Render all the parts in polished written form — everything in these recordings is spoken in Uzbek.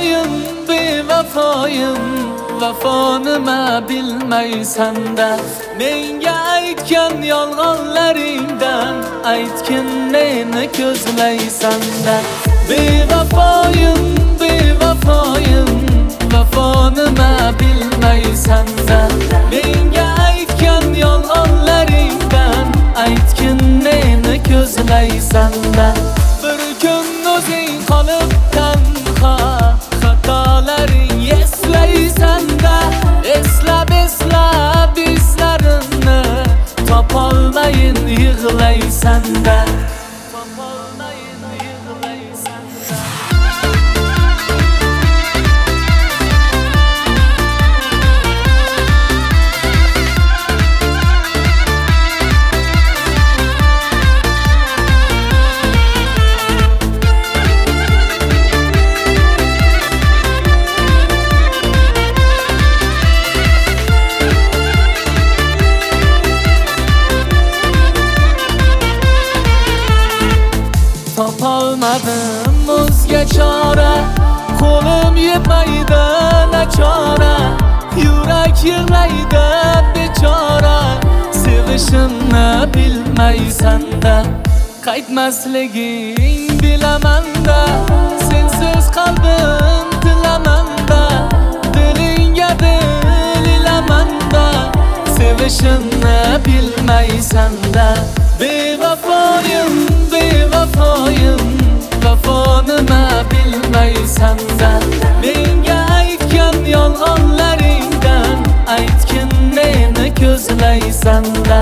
vafoyim, bevafoyim, vafo nima bilmaysan-da. Menga aytgan yolg'onlaringdan aytgin meni ko'zlaysan-da. Bevafoyim, bevafoyim, vafo nima bilmaysan-da. Menga aytgan yolg'onlaringdan aytgin meni ko'zlaysan-da. Bir kun o'zing qolib tanho, xatolaring eslaysan-da. Eslab islarimni topolmayin yig'laysan-da. Topolmayin yig'laysan-da. Topolmadim o'zga chora, qo'lim yetmaydi nachora. Yurak yig'laydi bechora, sevishimni bilmaysan-da. Qaytmasliging bilaman-da, sensiz qalbim tilaman-da. Dilingga dil ilaman-da, sevishimni bilmaysan-da. Bevafoyim, bevafoyim, vafo nima bilmaysan-da. Menga aytgan yolg'onlaringdan aytgin meni ko'zlaysan-da.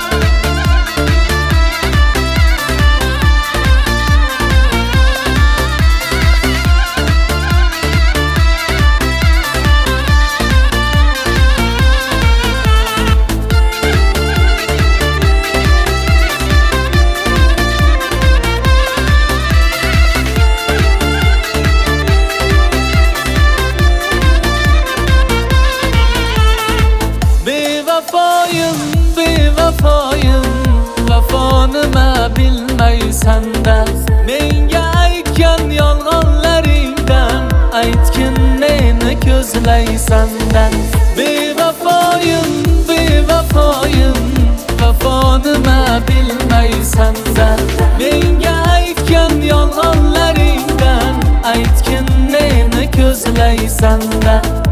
Bevafoyim, bevafoyim, vafo nima bilmaysan-da. Menga aytgan yolg'onlaringdan aytgin meni ko'zlaysan-da. Bevafoyim, bevafoyim, vafo nima bilmaysan-da. Menga aytgan yolg'onlaringdan aytgin meni ko'zlaysan-da.